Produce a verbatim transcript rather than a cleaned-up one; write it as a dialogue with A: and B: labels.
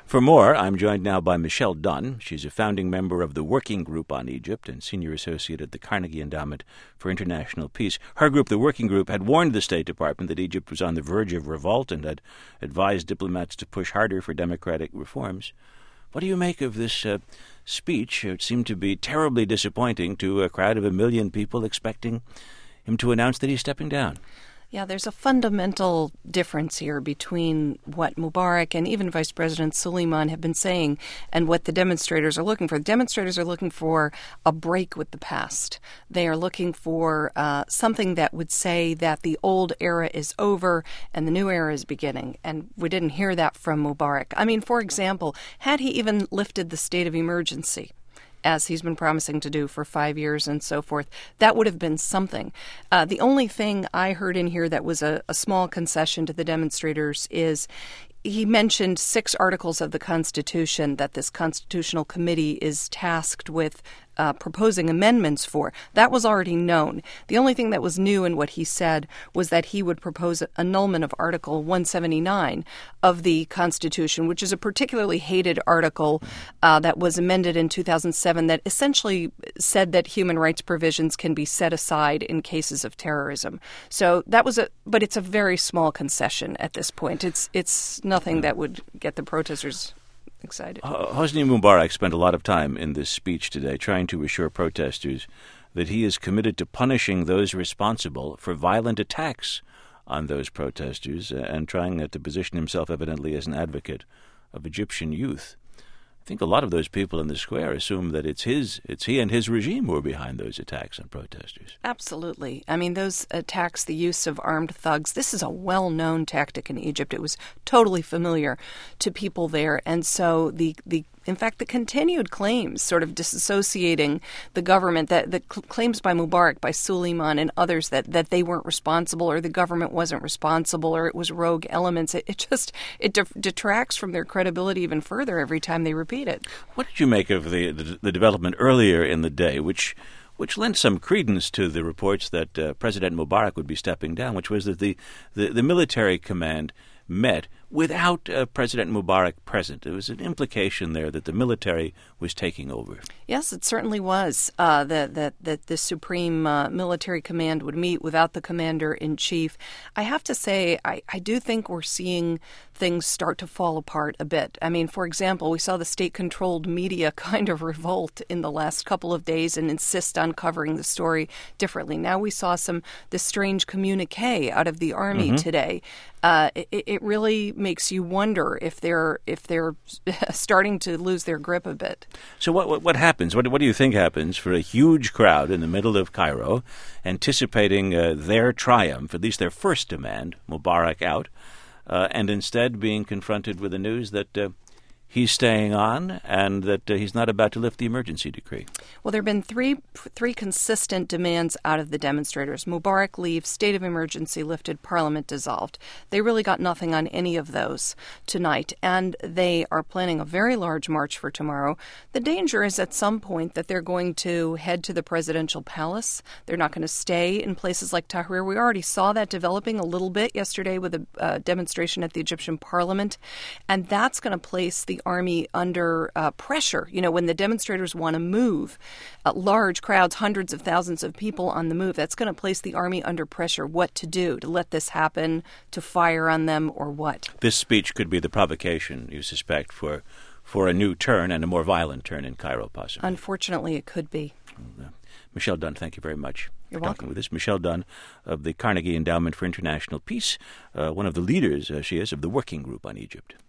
A: For more, I'm joined now by Michelle Dunn. She's a founding member of the Working Group on Egypt and senior associate at the Carnegie Endowment for International Peace. Her group, the Working Group, had warned the State Department that Egypt was on the verge of revolt and had advised diplomats to push harder for democratic reforms. What do you make of this uh, speech? It seemed to be terribly disappointing to a crowd of a million people expecting him to announce that he's stepping down.
B: Yeah, there's a fundamental difference here between what Mubarak and even Vice President Suleiman have been saying and what the demonstrators are looking for. The demonstrators are looking for a break with the past. They are looking for uh, something that would say that the old era is over and the new era is beginning. And we didn't hear that from Mubarak. I mean, for example, had he even lifted the state of emergency, as he's been promising to do for five years and so forth, that would have been something. Uh, the only thing I heard in here that was a, a small concession to the demonstrators is he mentioned six articles of the Constitution that this constitutional committee is tasked with uh, proposing amendments for. That was already known. The only thing that was new in what he said was that he would propose annulment of Article one seventy-nine of the Constitution, which is a particularly hated article uh, that was amended in two thousand seven that essentially said that human rights provisions can be set aside in cases of terrorism. So that was a, but it's a very small concession at this point. It's it's nothing that would get the protesters excited.
A: Hosni Mubarak spent a lot of time in this speech today trying to assure protesters that he is committed to punishing those responsible for violent attacks on those protesters and trying to position himself evidently as an advocate of Egyptian youth. I think a lot of those people in the square assume that it's his, it's he and his regime who are behind those attacks on protesters.
B: Absolutely. I mean, those attacks, the use of armed thugs, this is a well-known tactic in Egypt. It was totally familiar to people there. And so the, the in fact, the continued claims sort of disassociating the government, that the cl- claims by Mubarak, by Suleiman and others that, that they weren't responsible or the government wasn't responsible or it was rogue elements, it, it just it de- detracts from their credibility even further every time they repeat it.
A: What did you make of the, the, the development earlier in the day, which which lent some credence to the reports that uh, President Mubarak would be stepping down, which was that the, the, the military command met without uh, President Mubarak present? There was an implication there that the military was taking over.
B: Yes, it certainly was. Uh, that that that the Supreme uh, Military Command would meet without the Commander-in-Chief. I have to say, I, I do think we're seeing things start to fall apart a bit. I mean, for example, we saw the state-controlled media kind of revolt in the last couple of days and insist on covering the story differently. Now we saw some this strange communique out of the Army mm-hmm. today. Uh, it, it really makes you wonder if they're if they're starting to lose their grip a bit.
A: So what what, what happens? What what do you think happens for a huge crowd in the middle of Cairo, anticipating uh, their triumph, at least their first demand, Mubarak out, uh, and instead being confronted with the news that uh, he's staying on and that uh, he's not about to lift the emergency decree?
B: Well, there have been three three consistent demands out of the demonstrators. Mubarak leave, state of emergency lifted, parliament dissolved. They really got nothing on any of those tonight, and they are planning a very large march for tomorrow. The danger is at some point that they're going to head to the presidential palace. They're not going to stay in places like Tahrir. We already saw that developing a little bit yesterday with a uh, demonstration at the Egyptian parliament, and that's going to place the army under uh, pressure. You know, when the demonstrators want to move, uh, large crowds, hundreds of thousands of people on the move, that's going to place the army under pressure. What to do, to let this happen, to fire on them, or what?
A: This speech could be the provocation, you suspect, for for a new turn and a more violent turn in Cairo, possibly.
B: Unfortunately, it could be.
A: Uh, Michelle Dunn, thank you very much.
B: You're
A: for
B: welcome.
A: Talking with us. Michelle Dunn of the Carnegie Endowment for International Peace, uh, one of the leaders, uh, she is, of the Working Group on Egypt.